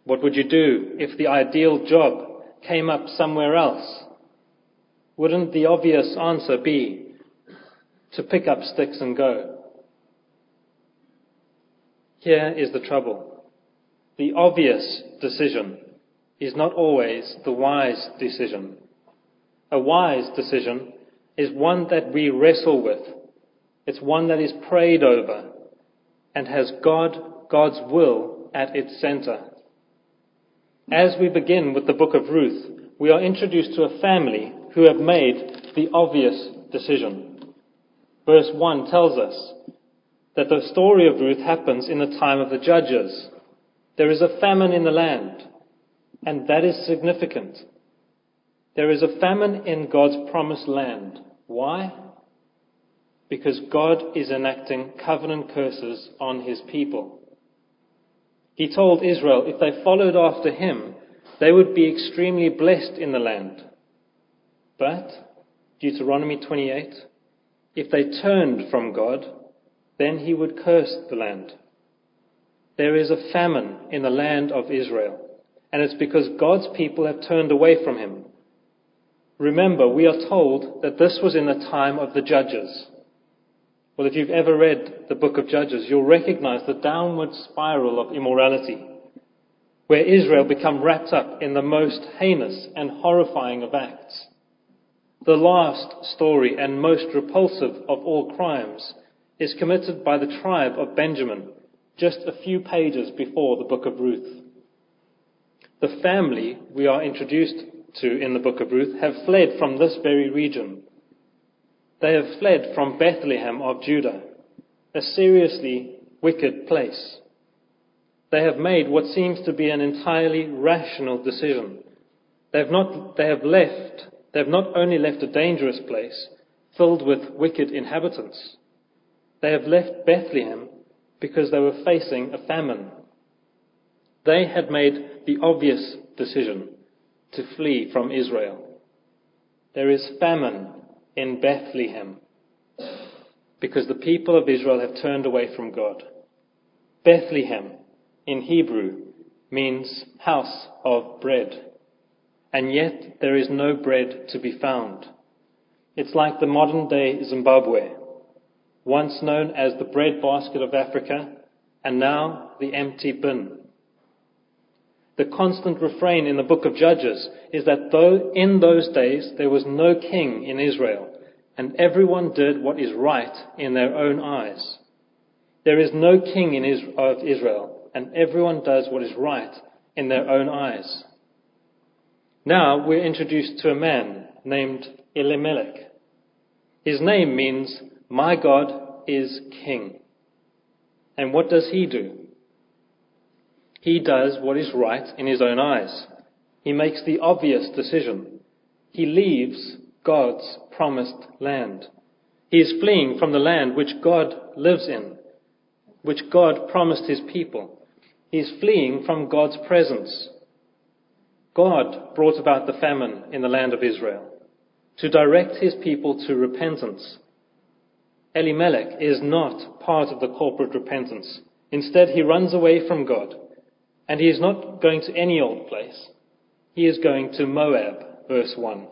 What would you do if the ideal job came up somewhere else? Wouldn't the obvious answer be to pick up sticks and go? Here is the trouble. The obvious decision is not always the wise decision. A wise decision is one that we wrestle with. It's one that is prayed over and has God's will at its center. As we begin with the book of Ruth, we are introduced to a family who have made the obvious decision. Verse 1 tells us that the story of Ruth happens in the time of the judges. There is a famine in the land, and that is significant. There is a famine in God's promised land. Why? Because God is enacting covenant curses on his people. He told Israel if they followed after him, they would be extremely blessed in the land. But, Deuteronomy 28, if they turned from God, then he would curse the land. There is a famine in the land of Israel, and it's because God's people have turned away from him. Remember, we are told that this was in the time of the judges. Well, if you've ever read the book of Judges, you'll recognize the downward spiral of immorality, where Israel become wrapped up in the most heinous and horrifying of acts. The last story and most repulsive of all crimes is committed by the tribe of Benjamin just a few pages before the book of Ruth. The family we are introduced to in the book of Ruth have fled from this very region. They have fled from Bethlehem of Judah, a seriously wicked place. They have made what seems to be an entirely rational decision. They have not only left a dangerous place filled with wicked inhabitants. They have left Bethlehem because they were facing a famine. They had made the obvious decision to flee from Israel. There is famine in Bethlehem because the people of Israel have turned away from God. Bethlehem in Hebrew means house of bread, and yet there is no bread to be found. It's like the modern day Zimbabwe, once known as the breadbasket of Africa, and now the empty bin. The constant refrain in the book of Judges is that though in those days there was no king in Israel, and everyone did what is right in their own eyes. There is no king of Israel, and everyone does what is right in their own eyes. Now we're introduced to a man named Elimelech. His name means, "My God is King." And what does he do? He does what is right in his own eyes. He makes the obvious decision. He leaves God's promised land. He is fleeing from the land which God lives in, which God promised his people. He is fleeing from God's presence. God brought about the famine in the land of Israel to direct his people to repentance. Elimelech is not part of the corporate repentance. Instead, he runs away from God. And he is not going to any old place. He is going to Moab, verse 1.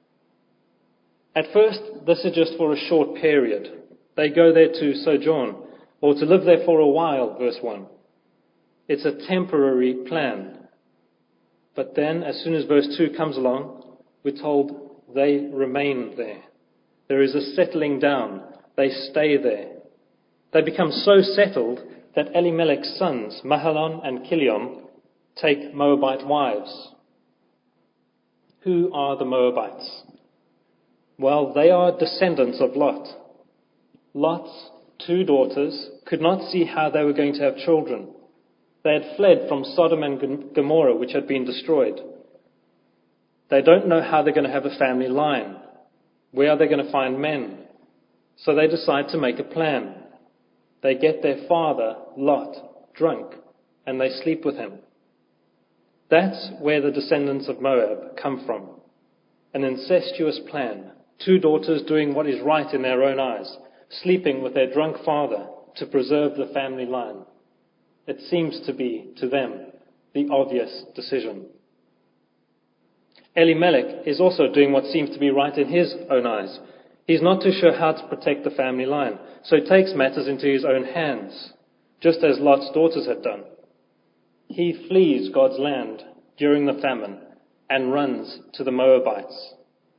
At first, this is just for a short period. They go there to sojourn, or to live there for a while, verse 1. It's a temporary plan. But then, as soon as verse 2 comes along, we're told they remain there. There is a settling down. They stay there. They become so settled that Elimelech's sons, Mahlon and Chilion, take Moabite wives. Who are the Moabites? Well, they are descendants of Lot. Lot's 2 daughters could not see how they were going to have children. They had fled from Sodom and Gomorrah, which had been destroyed. They don't know how they're going to have a family line. Where are they going to find men? So they decide to make a plan. They get their father, Lot, drunk, and they sleep with him. That's where the descendants of Moab come from. An incestuous plan. 2 daughters doing what is right in their own eyes, sleeping with their drunk father to preserve the family line. It seems to be, to them, the obvious decision. Elimelech is also doing what seems to be right in his own eyes. He's not too sure how to protect the family line, so he takes matters into his own hands, just as Lot's daughters had done. He flees God's land during the famine and runs to the Moabites.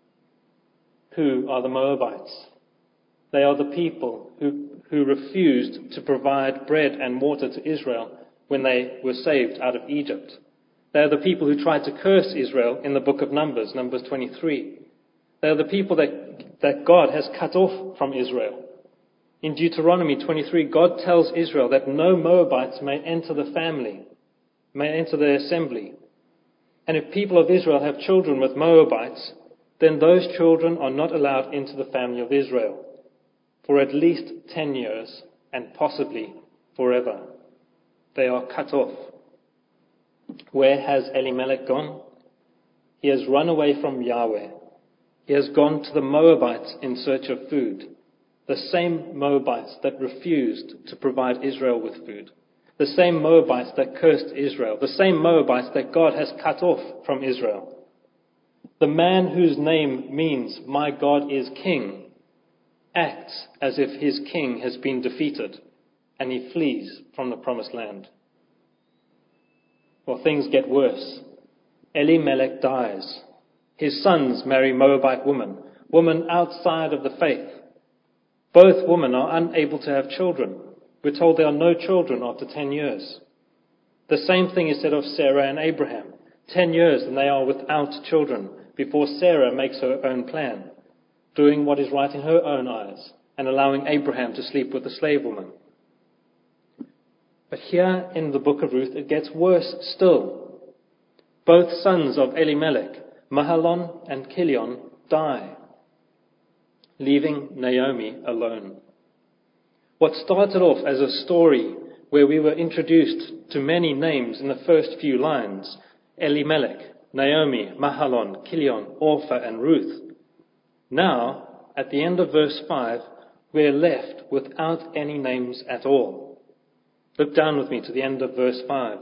Who are the Moabites? They are the people who refused to provide bread and water to Israel when they were saved out of Egypt. They are the people who tried to curse Israel in the book of Numbers, Numbers 23. They are the people that God has cut off from Israel. In Deuteronomy 23, God tells Israel that no Moabites may enter the family, may enter their assembly. And if people of Israel have children with Moabites, then those children are not allowed into the family of Israel for at least 10 years and possibly forever. They are cut off. Where has Elimelech gone? He has run away from Yahweh. He has gone to the Moabites in search of food, the same Moabites that refused to provide Israel with food, the same Moabites that cursed Israel, the same Moabites that God has cut off from Israel. The man whose name means, "My God is King," acts as if his king has been defeated, and he flees from the promised land. Well, things get worse. Elimelech dies. His sons marry Moabite women outside of the faith. Both women are unable to have children. We're told there are no children after 10 years. The same thing is said of Sarah and Abraham. 10 years and they are without children before Sarah makes her own plan, doing what is right in her own eyes and allowing Abraham to sleep with a slave woman. But here in the book of Ruth, it gets worse still. Both sons of Elimelech, Mahlon and Chilion, die, leaving Naomi alone. What started off as a story where we were introduced to many names in the first few lines, Elimelech, Naomi, Mahlon, Chilion, Orpah and Ruth. Now, at the end of verse 5, we're left without any names at all. Look down with me to the end of verse 5.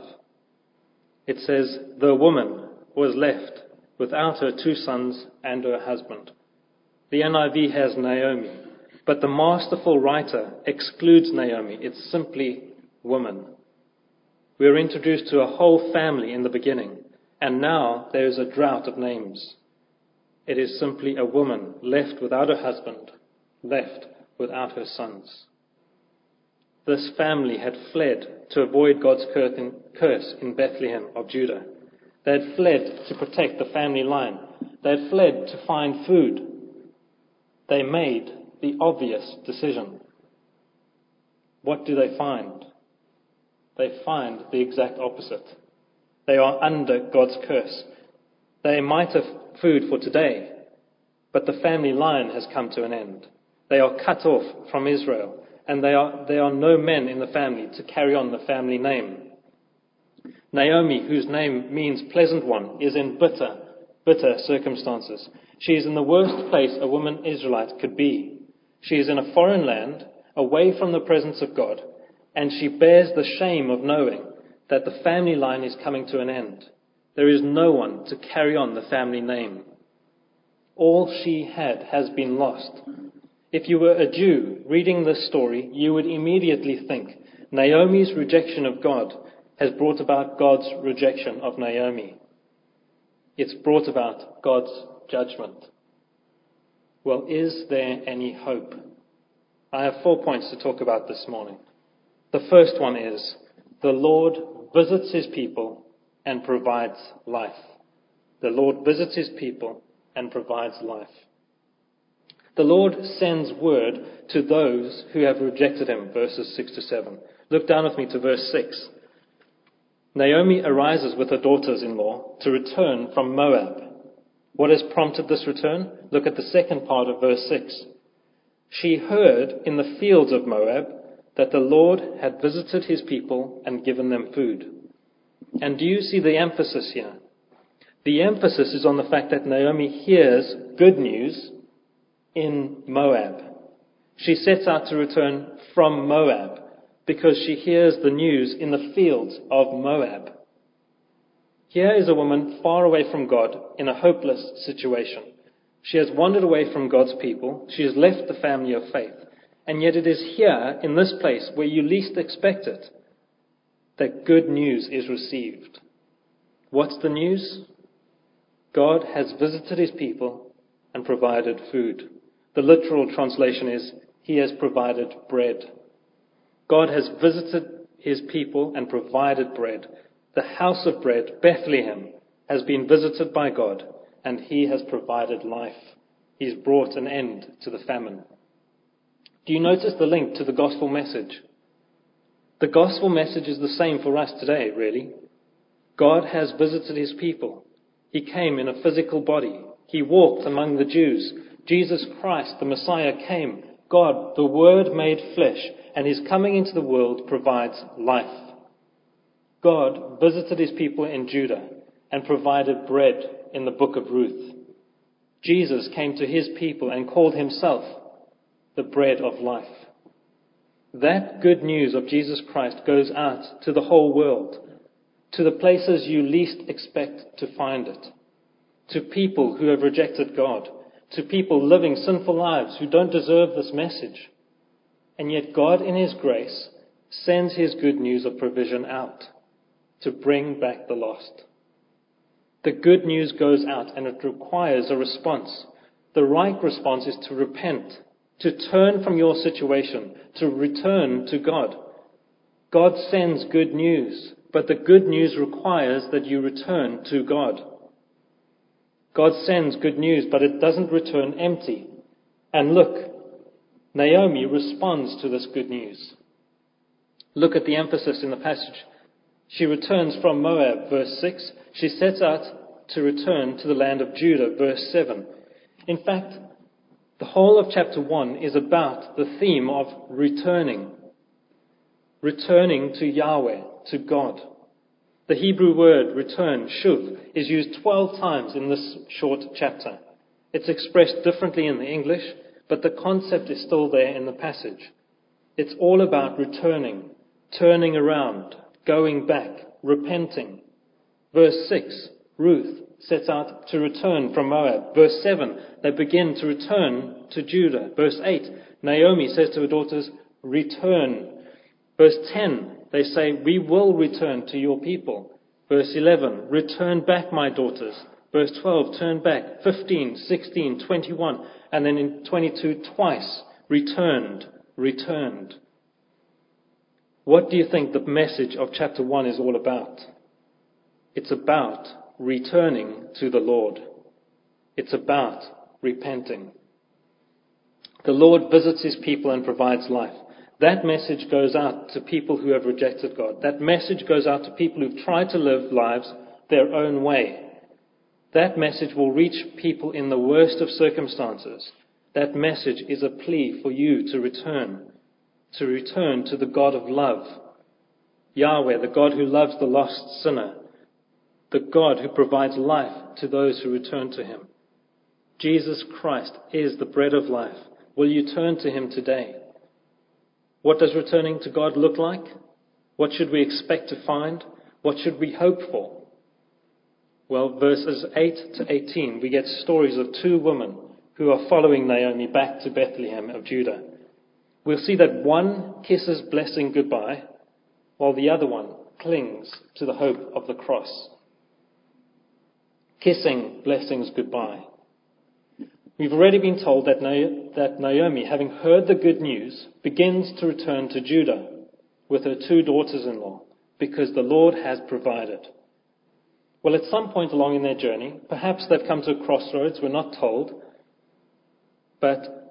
It says, "The woman was left without her 2 sons and her husband." The NIV has Naomi, but the masterful writer excludes Naomi. It's simply woman. We are introduced to a whole family in the beginning, and now there is a drought of names. It is simply a woman left without her husband, left without her sons. This family had fled to avoid God's curse in Bethlehem of Judah. They had fled to protect the family line. They had fled to find food. They made the obvious decision. What do they find? They find the exact opposite. They are under God's curse. They might have food for today, but the family line has come to an end. They are cut off from Israel, and there are no men in the family to carry on the family name. Naomi, whose name means pleasant one, is in bitter circumstances. She is in the worst place a woman Israelite could be. She is in a foreign land, away from the presence of God, and she bears the shame of knowing that the family line is coming to an end. There is no one to carry on the family name. All she had has been lost. If you were a Jew reading this story, you would immediately think Naomi's rejection of God has brought about God's rejection of Naomi. It's brought about God's judgment. Well, is there any hope? I have 4 points to talk about this morning. The first one is, the Lord visits his people and provides life. The Lord visits his people and provides life. The Lord sends word to those who have rejected him, verses 6 to 7. Look down with me to verse 6. Naomi arises with her daughters-in-law to return from Moab. What has prompted this return? Look at the second part of verse 6. She heard in the fields of Moab that the Lord had visited his people and given them food. And do you see the emphasis here? The emphasis is on the fact that Naomi hears good news in Moab. She sets out to return from Moab because she hears the news in the fields of Moab. Here is a woman far away from God in a hopeless situation. She has wandered away from God's people. She has left the family of faith. And yet it is here, in this place, where you least expect it, that good news is received. What's the news? God has visited his people and provided food. The literal translation is, he has provided bread. God has visited his people and provided bread. The house of bread, Bethlehem, has been visited by God, and he has provided life. He's brought an end to the famine. Do you notice the link to the gospel message? The gospel message is the same for us today, really. God has visited his people. He came in a physical body. He walked among the Jews. Jesus Christ, the Messiah, came. God, the Word made flesh, and his coming into the world provides life. God visited his people in Judah and provided bread in the book of Ruth. Jesus came to his people and called himself the bread of life. That good news of Jesus Christ goes out to the whole world, to the places you least expect to find it, to people who have rejected God, to people living sinful lives who don't deserve this message. And yet God, in his grace, sends his good news of provision out to bring back the lost. The good news goes out, and it requires a response. The right response is to repent, to turn from your situation, to return to God. God sends good news, but the good news requires that you return to God. God sends good news, but it doesn't return empty. And look, Naomi responds to this good news. Look at the emphasis in the passage. She returns from Moab, verse 6. She sets out to return to the land of Judah, verse 7. In fact, the whole of chapter 1 is about the theme of returning. Returning to Yahweh, to God. The Hebrew word return, shuv, is used 12 times in this short chapter. It's expressed differently in the English, but the concept is still there in the passage. It's all about returning, turning around, going back, repenting. Verse 6, Ruth sets out to return from Moab. Verse 7, they begin to return to Judah. Verse 8, Naomi says to her daughters, return. Verse 10, they say, we will return to your people. Verse 11, return back, my daughters. Verse 12, turn back. 15, 16, 21, and then in 22, twice, returned, returned. What do you think the message of chapter 1 is all about? It's about returning to the Lord. It's about repenting. The Lord visits his people and provides life. That message goes out to people who have rejected God. That message goes out to people who've tried to live lives their own way. That message will reach people in the worst of circumstances. That message is a plea for you to return to the God of love. Yahweh, the God who loves the lost sinner. The God who provides life to those who return to him. Jesus Christ is the bread of life. Will you turn to him today? What does returning to God look like? What should we expect to find? What should we hope for? Well, verses 8 to 18, we get stories of two women who are following Naomi back to Bethlehem of Judah. We'll see that one kisses blessing goodbye, while the other one clings to the hope of the cross. Kissing blessings goodbye. We've already been told that Naomi, having heard the good news, begins to return to Judah with her two daughters-in-law, because the Lord has provided. Well, at some point along in their journey, perhaps they've come to a crossroads, we're not told, but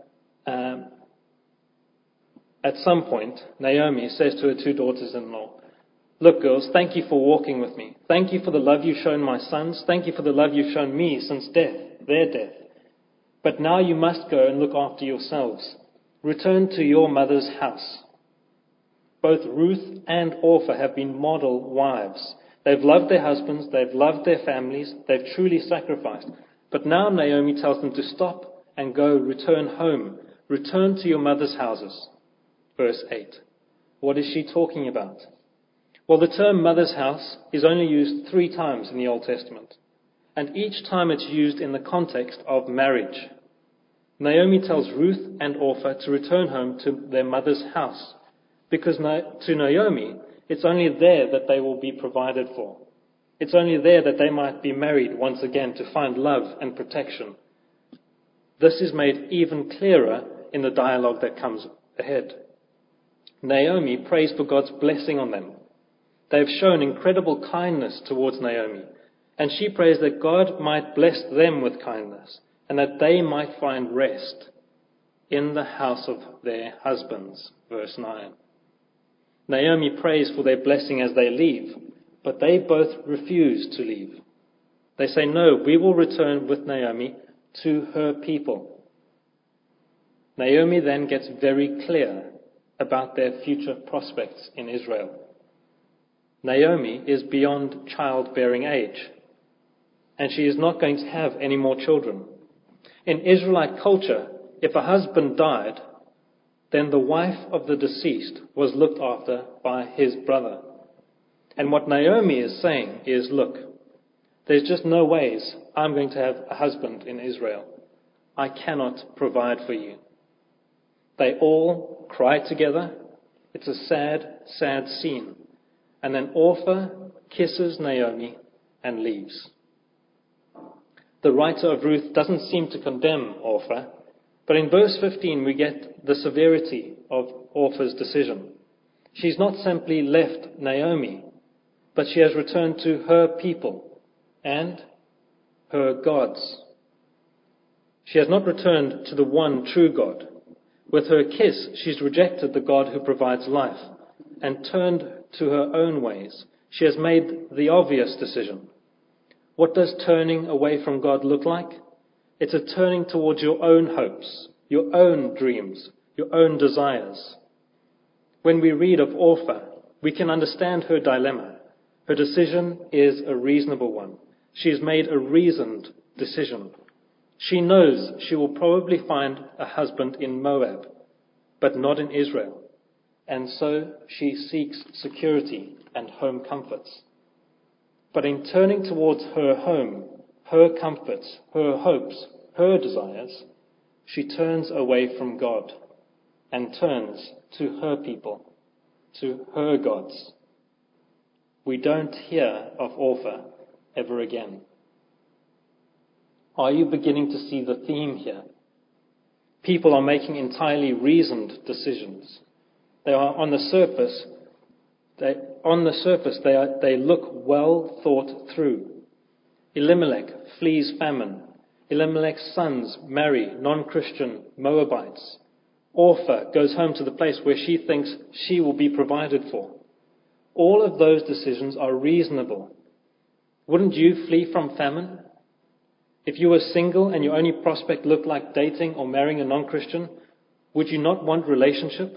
at some point, Naomi says to her two daughters-in-law, look, girls, thank you for walking with me. Thank you for the love you've shown my sons. Thank you for the love you've shown me since their death. But now you must go and look after yourselves. Return to your mother's house. Both Ruth and Orpah have been model wives. They've loved their husbands, they've loved their families, they've truly sacrificed. But now Naomi tells them to stop and go return home. Return to your mother's houses. Verse 8. What is she talking about? Well, the term mother's house is only used 3 times in the Old Testament, and each time it's used in the context of marriage. Naomi tells Ruth and Orpah to return home to their mother's house, because to Naomi, it's only there that they will be provided for. It's only there that they might be married once again to find love and protection. This is made even clearer in the dialogue that comes ahead. Naomi prays for God's blessing on them. They have shown incredible kindness towards Naomi, and she prays that God might bless them with kindness, and that they might find rest in the house of their husbands. Verse 9. Naomi prays for their blessing as they leave, but they both refuse to leave. They say, no, we will return with Naomi to her people. Naomi then gets very clear about their future prospects in Israel. Naomi is beyond childbearing age, and she is not going to have any more children. In Israelite culture, if a husband died, then the wife of the deceased was looked after by his brother. And what Naomi is saying is, look, there's just no ways I'm going to have a husband in Israel. I cannot provide for you. They all cry together. It's a sad, sad scene. And then Orpah kisses Naomi and leaves. The writer of Ruth doesn't seem to condemn Orpah, but in verse 15 we get the severity of Orpah's decision. She's not simply left Naomi, but she has returned to her people and her gods. She has not returned to the one true God. With her kiss, she's rejected the God who provides life and turned to her own ways. She has made the obvious decision. What does turning away from God look like? It's a turning towards your own hopes, your own dreams, your own desires. When we read of Orpah, we can understand her dilemma. Her decision is a reasonable one. She has made a reasoned decision. She knows she will probably find a husband in Moab, but not in Israel. And so she seeks security and home comforts. But in turning towards her home, her comforts, her hopes, her desires, she turns away from God and turns to her people, to her gods. We don't hear of Orpah ever again. Are you beginning to see the theme here? People are making entirely reasoned decisions. They are on the surface. They look well thought through. Elimelech flees famine. Elimelech's sons marry non-Christian Moabites. Orpah goes home to the place where she thinks she will be provided for. All of those decisions are reasonable. Wouldn't you flee from famine? If you were single and your only prospect looked like dating or marrying a non-Christian, would you not want relationship?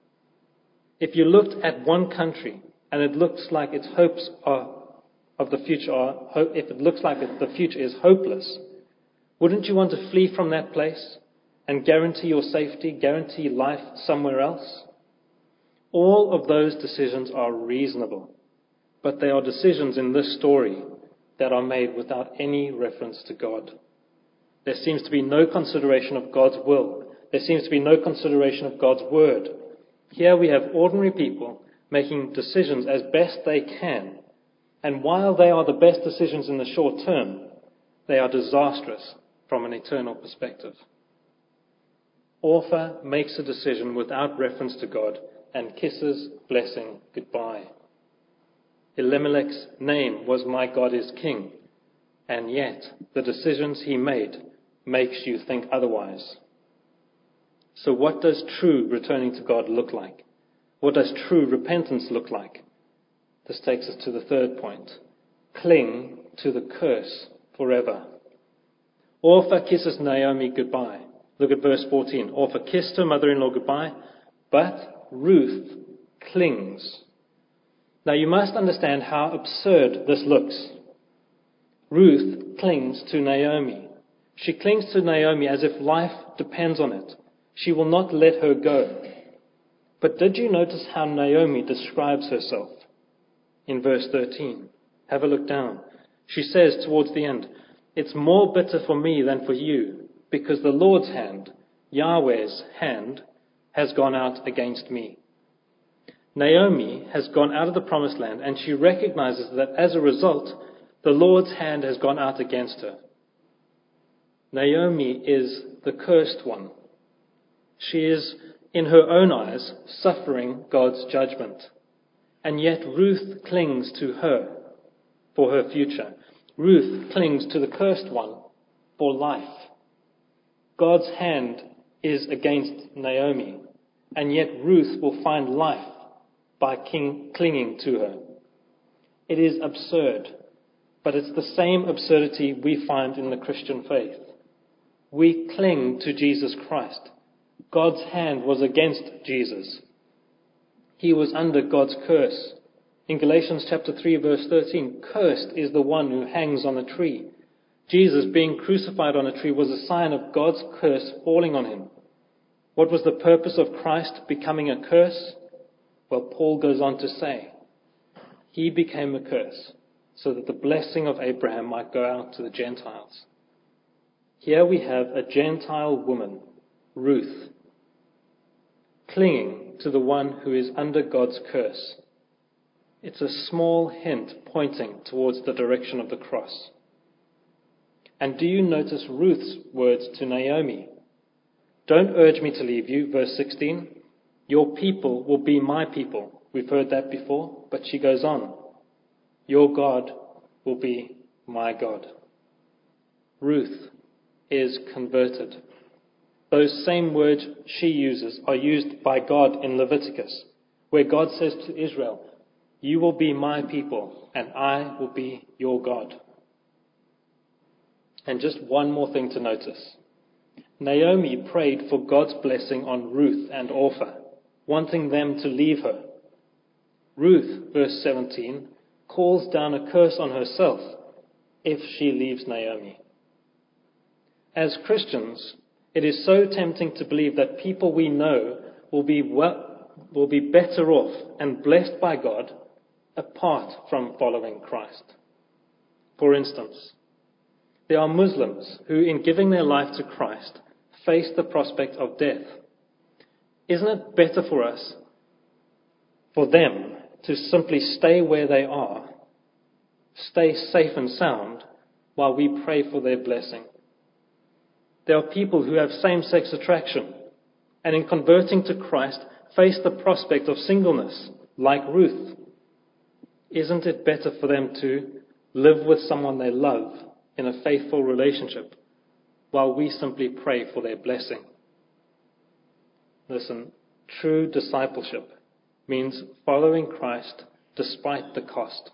If you looked at one country and it looks like its hopes of the future if it looks like the future is hopeless, wouldn't you want to flee from that place and guarantee your safety, guarantee life somewhere else? All of those decisions are reasonable, but they are decisions in this story that are made without any reference to God. There seems to be no consideration of God's will. There seems to be no consideration of God's word. Here we have ordinary people making decisions as best they can. And while they are the best decisions in the short term, they are disastrous from an eternal perspective. Orpah makes a decision without reference to God and kisses blessing goodbye. Elimelech's name was "My God is King," and yet the decisions he made makes you think otherwise. So what does true returning to God look like? What does true repentance look like? This takes us to the third point. Cling to the curse forever. Orpah kisses Naomi goodbye. Look at verse 14. Orpah kissed her mother-in-law goodbye, but Ruth clings. Now you must understand how absurd this looks. Ruth clings to Naomi. She clings to Naomi as if life depends on it. She will not let her go. But did you notice how Naomi describes herself? in verse 13. Have a look down. She says towards the end, "It's more bitter for me than for you, because the Lord's hand, Yahweh's hand, has gone out against me." Naomi has gone out of the promised land, and she recognizes that as a result, the Lord's hand has gone out against her. Naomi is the cursed one. She is, in her own eyes, suffering God's judgment. And yet Ruth clings to her for her future. Ruth clings to the cursed one for life. God's hand is against Naomi, and yet Ruth will find life by clinging to her. It is absurd, but it's the same absurdity we find in the Christian faith. We cling to Jesus Christ. God's hand was against Jesus. He was under God's curse. In Galatians chapter 3, verse 13, "Cursed is the one who hangs on a tree." Jesus being crucified on a tree was a sign of God's curse falling on him. What was the purpose of Christ becoming a curse? Well, Paul goes on to say, he became a curse so that the blessing of Abraham might go out to the Gentiles. Here we have a Gentile woman, Ruth, clinging to the one who is under God's curse. It's a small hint pointing towards the direction of the cross. And do you notice Ruth's words to Naomi? "Don't urge me to leave you," verse 16. "Your people will be my people." We've heard that before, but she goes on. "Your God will be my God." Ruth is converted. Those same words she uses are used by God in Leviticus, where God says to Israel, "You will be my people, and I will be your God." And just one more thing to notice. Naomi prayed for God's blessing on Ruth and Orpah, wanting them to leave her. Ruth, verse 17, calls down a curse on herself if she leaves Naomi. As Christians, it is so tempting to believe that people we know will be better off and blessed by God apart from following Christ. For instance, there are Muslims who, in giving their life to Christ, face the prospect of death. Isn't it better for them to simply stay where they are, stay safe and sound, while we pray for their blessing? There are people who have same-sex attraction, and in converting to Christ, face the prospect of singleness, like Ruth. Isn't it better for them to live with someone they love in a faithful relationship, while we simply pray for their blessing? Listen, true discipleship means following Christ despite the cost.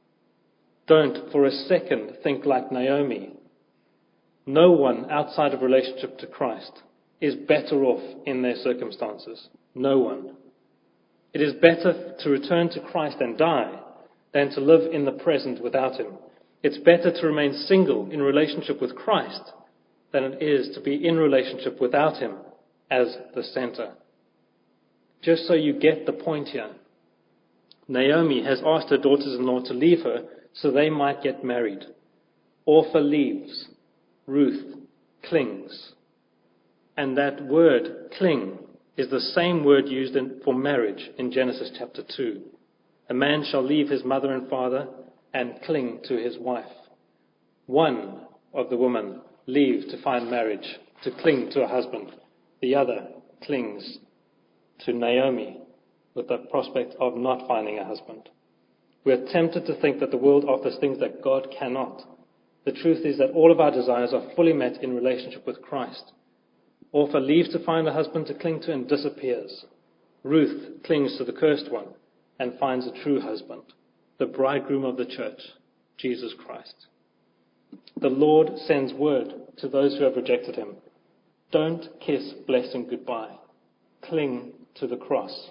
Don't for a second think like Naomi. No one outside of relationship to Christ is better off in their circumstances. No one. It is better to return to Christ and die than to live in the present without him. It's better to remain single in relationship with Christ than it is to be in relationship without him as the center. Just so you get the point here, Naomi has asked her daughters-in-law to leave her so they might get married. Orpah leaves. Ruth clings. And that word, cling, is the same word used for marriage in Genesis chapter 2. A man shall leave his mother and father and cling to his wife. One of the women leaves to find marriage, to cling to a husband. The other clings to Naomi with the prospect of not finding a husband. We are tempted to think that the world offers things that God cannot. The truth is that all of our desires are fully met in relationship with Christ. Orpah leaves to find a husband to cling to and disappears. Ruth clings to the cursed one and finds a true husband, the bridegroom of the church, Jesus Christ. The Lord sends word to those who have rejected him. Don't kiss blessing goodbye. Cling to the cross.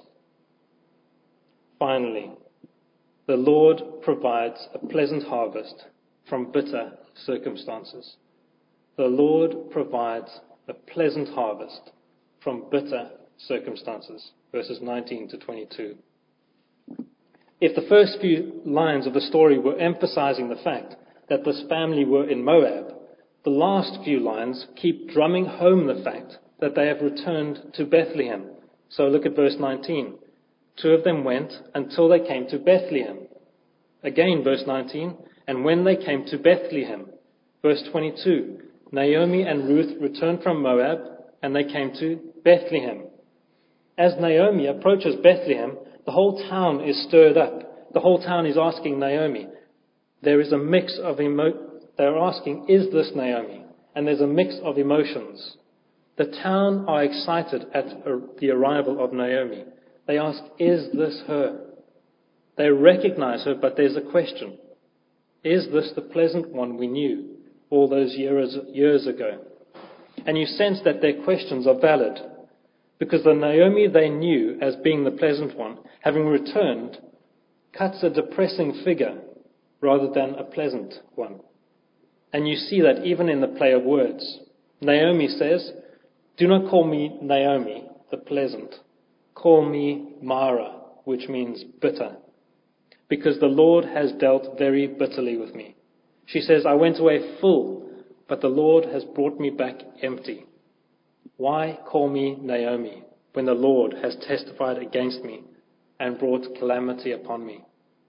Finally, the Lord provides a pleasant harvest from bitter circumstances. The Lord provides a pleasant harvest from bitter circumstances. Verses 19 to 22. If the first few lines of the story were emphasizing the fact that this family were in Moab, the last few lines keep drumming home the fact that they have returned to Bethlehem. So look at verse 19. 2 of them went until they came to Bethlehem. Again, verse 19, and when they came to Bethlehem. Verse 22, Naomi and Ruth returned from Moab, and they came to Bethlehem. As Naomi approaches Bethlehem, the whole town is stirred up. The whole town is asking Naomi. There is a mix of they're asking, is this Naomi? And there's a mix of emotions. The town are excited at the arrival of Naomi. They ask, is this her? They recognize her, but there's a question. Is this the pleasant one we knew all those years ago? And you sense that their questions are valid, because the Naomi they knew as being the pleasant one, having returned, cuts a depressing figure rather than a pleasant one. And you see that even in the play of words. Naomi says, do not call me Naomi, the pleasant. Call me Mara, which means bitter, because the Lord has dealt very bitterly with me. She says, I went away full, but the Lord has brought me back empty. Why call me Naomi when the Lord has testified against me and brought calamity upon me?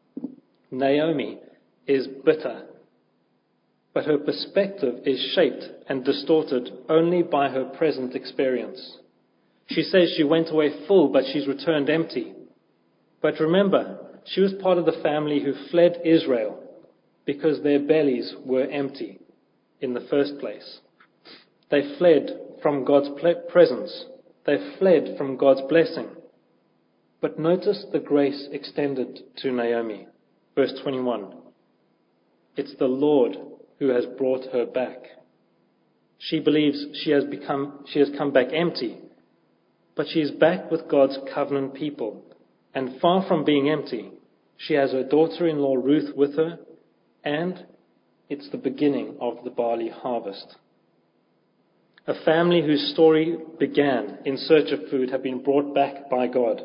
Naomi is bitter, but her perspective is shaped and distorted only by her present experience. She says she went away full, but she's returned empty. But remember, she was part of the family who fled Israel because their bellies were empty in the first place. They fled from God's presence. They fled from God's blessing. But notice the grace extended to Naomi. Verse 21. It's the Lord who has brought her back. She believes she has come back empty, but she is back with God's covenant people. And far from being empty, she has her daughter-in-law Ruth with her, and it's the beginning of the barley harvest. A family whose story began in search of food have been brought back by God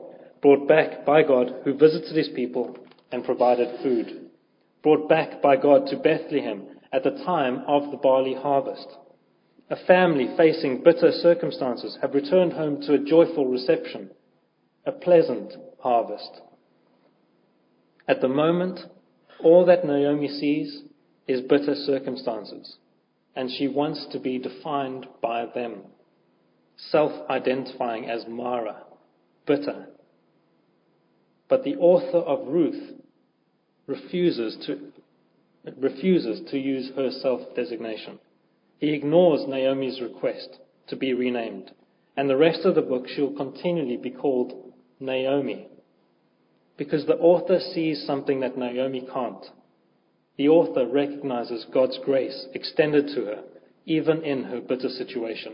who visited his people and provided food. Brought back by God to Bethlehem at the time of the barley harvest. A family facing bitter circumstances have returned home to a joyful reception, a pleasant harvest. At the moment, all that Naomi sees is bitter circumstances, and she wants to be defined by them, self-identifying as Mara, bitter. But the author of Ruth refuses to use her self-designation. He ignores Naomi's request to be renamed, and the rest of the book she'll continually be called Naomi, because the author sees something that Naomi can't. The author recognizes God's grace extended to her, even in her bitter situation.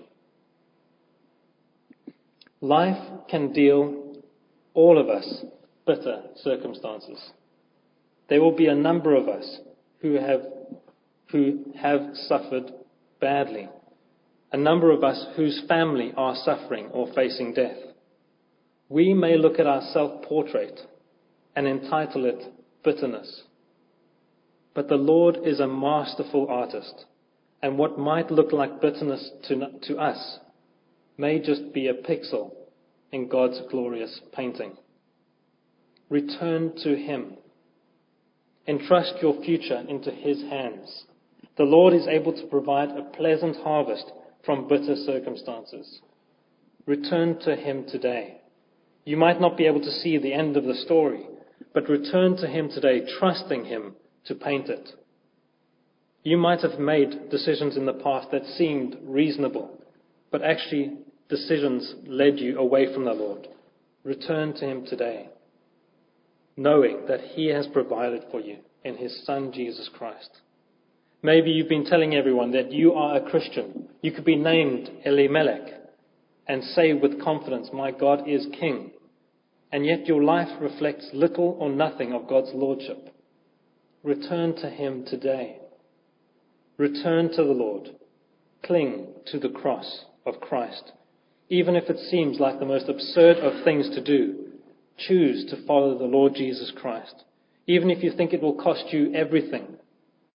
Life can deal all of us bitter circumstances. There will be a number of us who have suffered badly. A number of us whose family are suffering or facing death. We may look at our self-portrait and entitle it bitterness. But the Lord is a masterful artist, and what might look like bitterness to us may just be a pixel in God's glorious painting. Return to Him. Entrust your future into His hands. The Lord is able to provide a pleasant harvest from bitter circumstances. Return to Him today. You might not be able to see the end of the story, but return to Him today, trusting Him to paint it. You might have made decisions in the past that seemed reasonable, but actually decisions led you away from the Lord. Return to Him today, knowing that He has provided for you in His Son, Jesus Christ. Maybe you've been telling everyone that you are a Christian. You could be named Elimelech and say with confidence, my God is King. And yet your life reflects little or nothing of God's lordship. Return to Him today. Return to the Lord. Cling to the cross of Christ. Even if it seems like the most absurd of things to do, choose to follow the Lord Jesus Christ. Even if you think it will cost you everything,